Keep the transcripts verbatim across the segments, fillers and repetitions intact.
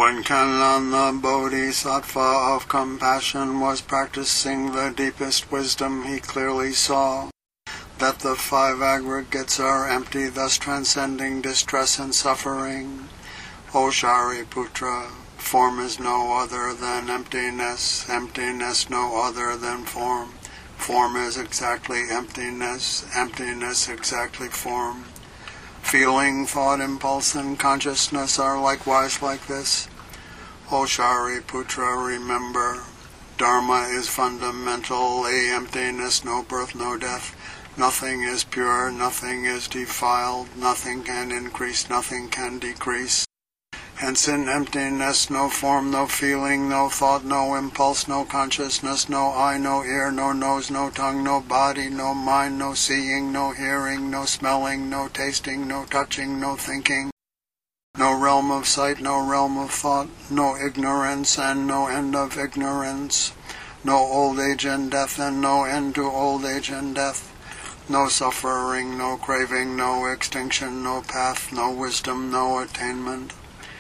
When Kanlan the Bodhisattva of compassion was practicing the deepest wisdom, he clearly saw that the five aggregates are empty, thus transcending distress and suffering. O Shariputra, form is no other than emptiness, emptiness no other than form. Form is exactly emptiness, emptiness exactly form. Feeling, thought, impulse, and consciousness are likewise like this. O Shariputra, remember, Dharma is fundamental, a emptiness, no birth, no death. Nothing is pure, nothing is defiled, nothing can increase, nothing can decrease. Hence in emptiness, no form, no feeling, no thought, no impulse, no consciousness, no eye, no ear, no nose, no tongue, no body, no mind, no seeing, no hearing, no smelling, no tasting, no touching, no thinking. No realm of sight, no realm of thought, no ignorance and no end of ignorance. No old age and death and no end to old age and death. No suffering, no craving, no extinction, no path, no wisdom, no attainment.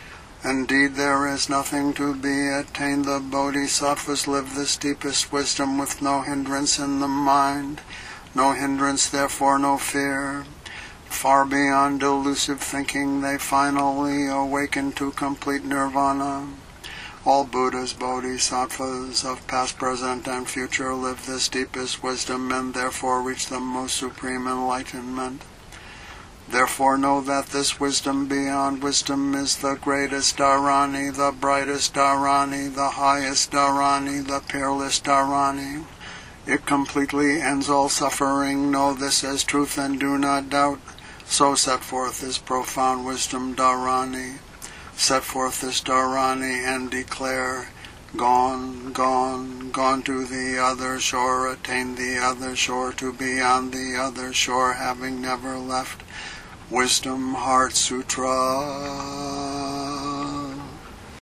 Indeed, there is nothing to be attained. The Bodhisattvas live this deepest wisdom with no hindrance in the mind. No hindrance, therefore no fear. Far beyond delusive thinking, they finally awaken to complete nirvana. All Buddhas, Bodhisattvas of past, present, and future live this deepest wisdom and therefore reach the most supreme enlightenment. Therefore know that this wisdom beyond wisdom is the greatest Dharani, the brightest Dharani, the highest Dharani, the peerless Dharani. It completely ends all suffering. Know this as truth and do not doubt. So set forth this profound wisdom Dharani. Set forth this Dharani and declare, gone, gone, gone to the other shore, attain the other shore, to be on the other shore, having never left. Wisdom Heart Sutra.